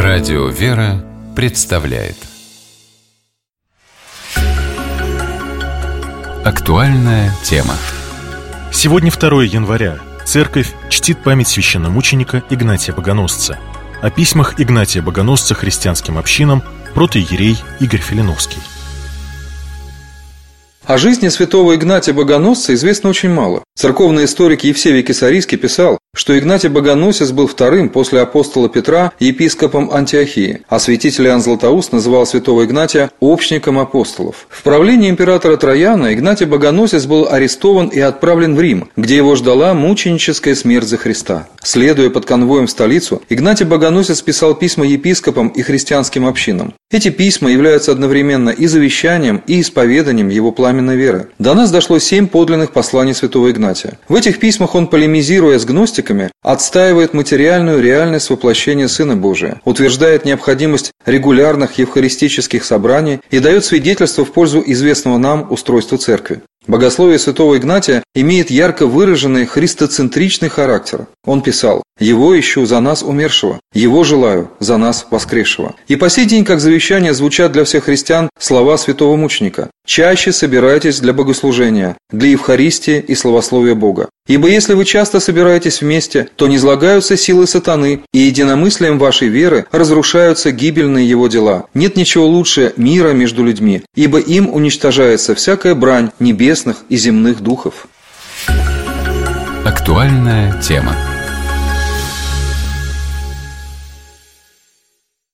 Радио «Вера» представляет актуальная тема. Сегодня 2 января. Церковь чтит память священномученика Игнатия Богоносца. О письмах Игнатия Богоносца христианским общинам протоиерей Игорь Филиновский. О жизни святого Игнатия Богоносца известно очень мало. Церковный историк Евсевий Кесарийский писал, что Игнатий Богоносец был вторым после апостола Петра епископом Антиохии, а святитель Иоанн Златоуст называл святого Игнатия общником апостолов. В правлении императора Трояна Игнатий Богоносец был арестован и отправлен в Рим, где его ждала мученическая смерть за Христа. Следуя под конвоем в столицу, Игнатий Богоносец писал письма епископам и христианским общинам. Эти письма являются одновременно и завещанием, и исповеданием его пламенной веры. До нас дошло 7 подлинных посланий святого Игнатия. В этих письмах он, полемизируя с гностиками, отстаивает материальную реальность воплощения Сына Божия, утверждает необходимость регулярных евхаристических собраний и дает свидетельство в пользу известного нам устройства церкви. Богословие святого Игнатия имеет ярко выраженный христоцентричный характер. Он писал: «Его ищу за нас умершего, его желаю за нас воскресшего». И по сей день, как завещание, звучат для всех христиан слова святого мученика: «Чаще собирайтесь для богослужения, для Евхаристии и славословия Бога. Ибо если вы часто собираетесь вместе, то низлагаются силы сатаны, и единомыслием вашей веры разрушаются гибельные его дела. Нет ничего лучше мира между людьми, ибо им уничтожается всякая брань небесных и земных духов». Актуальная тема.